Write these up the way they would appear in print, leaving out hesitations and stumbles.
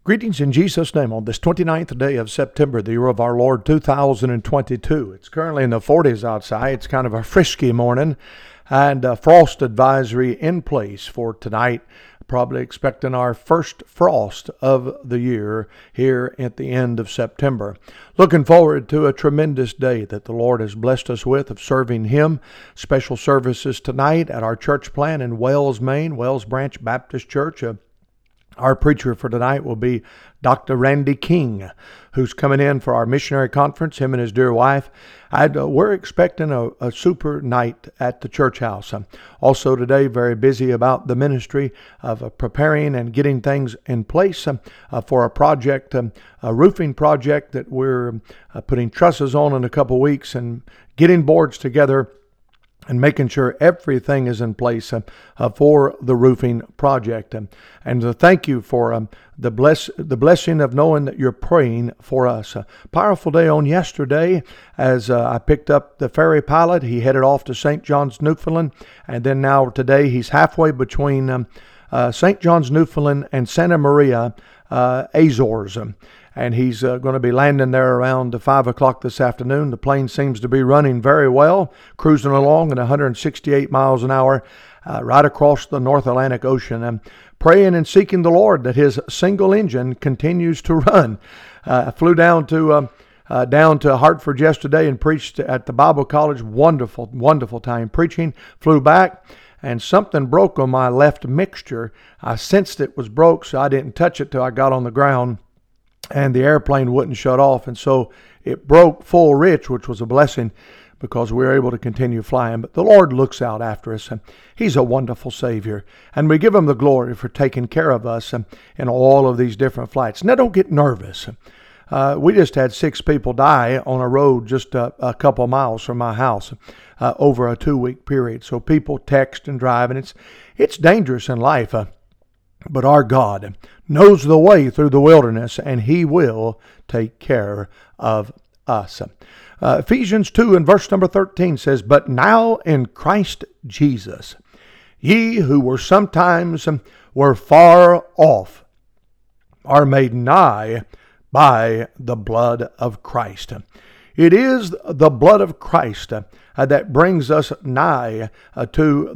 Greetings in Jesus' name on this 29th day of September, the year of our Lord 2022. It's currently in the 40s outside. It's kind of a frisky morning, and a frost advisory in place for tonight. Probably expecting our first frost of the year here at the end of September. Looking forward to a tremendous day that the Lord has blessed us with of serving Him. Special services tonight at our church plant in Wells, Maine, Wells Branch Baptist Church. Our preacher for tonight will be Dr. Randy King, who's coming in for our missionary conference, him and his dear wife. We're expecting a super night at the church house. Also today, very busy about the ministry of preparing and getting things in place for a project, a roofing project that we're putting trusses on in a couple weeks and getting boards together and making sure everything is in place for the roofing project. And thank you for the blessing of knowing that you're praying for us. A powerful day on yesterday as I picked up the ferry pilot. He headed off to St. John's, Newfoundland. And then now today he's halfway between St. John's, Newfoundland and Santa Maria, Azores. And he's going to be landing there around 5 o'clock this afternoon. The plane seems to be running very well, cruising along at 168 miles an hour right across the North Atlantic Ocean. And praying and seeking the Lord that his single engine continues to run. I flew down to Hartford yesterday and preached at the Bible College. Wonderful, wonderful time preaching. Flew back. And something broke on my left mixture. I sensed it was broke, so I didn't touch it till I got on the ground. And the airplane wouldn't shut off. And so it broke full rich, which was a blessing because we were able to continue flying. But the Lord looks out after us. And He's a wonderful Savior. And we give Him the glory for taking care of us in all of these different flights. Now, don't get nervous. We just had 6 people die on a road just a couple miles from my house over a 2-week period. So people text and drive, and it's dangerous in life. But our God knows the way through the wilderness, and He will take care of us. Ephesians 2 and verse number 13 says, "But now in Christ Jesus, ye who were sometimes were far off, are made nigh by the blood of Christ." It is the blood of Christ that brings us nigh to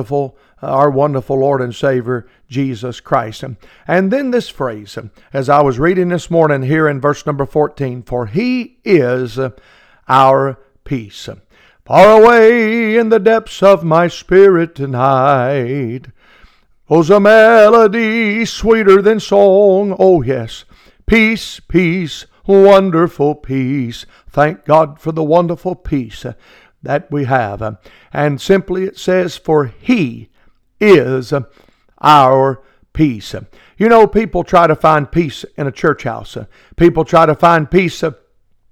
our wonderful Lord and Savior, Jesus Christ. And then this phrase, as I was reading this morning here in verse number 14, "For He is our peace." Far away in the depths of my spirit tonight goes a melody sweeter than song. Oh yes, peace, peace, wonderful peace. Thank God for the wonderful peace that we have. And simply it says, "For He is our peace." You know, people try to find peace in a church house. People try to find peace in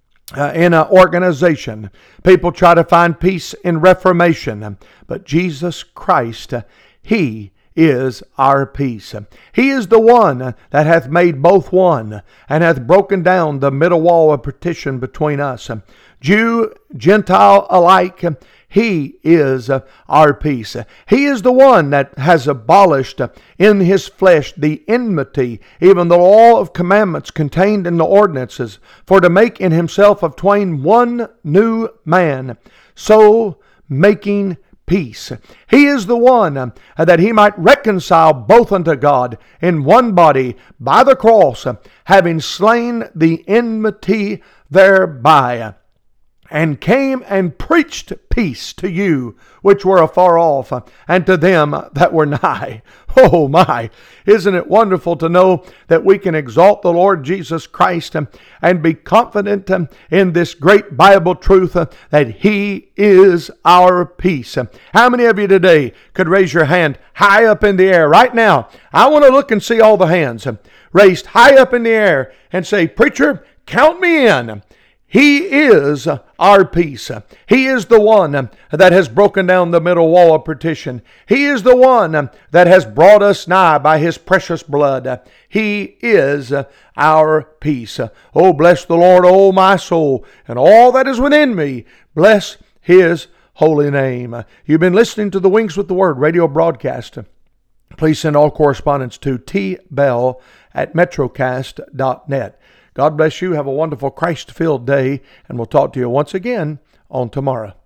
an organization. People try to find peace in Reformation. But Jesus Christ, He is our peace. He is the one that hath made both one, and hath broken down the middle wall of partition between us. Jew, Gentile alike, He is our peace. He is the one that has abolished in His flesh the enmity, even the law of commandments contained in the ordinances, for to make in Himself of twain one new man, so making peace. He is the one that He might reconcile both unto God in one body by the cross, having slain the enmity thereby, and came and preached peace to you which were afar off, and to them that were nigh. Oh my, isn't it wonderful to know that we can exalt the Lord Jesus Christ and be confident in this great Bible truth that He is our peace. How many of you today could raise your hand high up in the air right now? I want to look and see all the hands raised high up in the air and say, "Preacher, count me in. He is our peace. He is the one that has broken down the middle wall of partition. He is the one that has brought us nigh by His precious blood. He is our peace." Oh, bless the Lord, oh my soul, and all that is within me. Bless His holy name. You've been listening to the Wings with the Word radio broadcast please send all correspondence to tbell@metrocast.net. God bless you. Have a wonderful Christ-filled day, and we'll talk to you once again on tomorrow.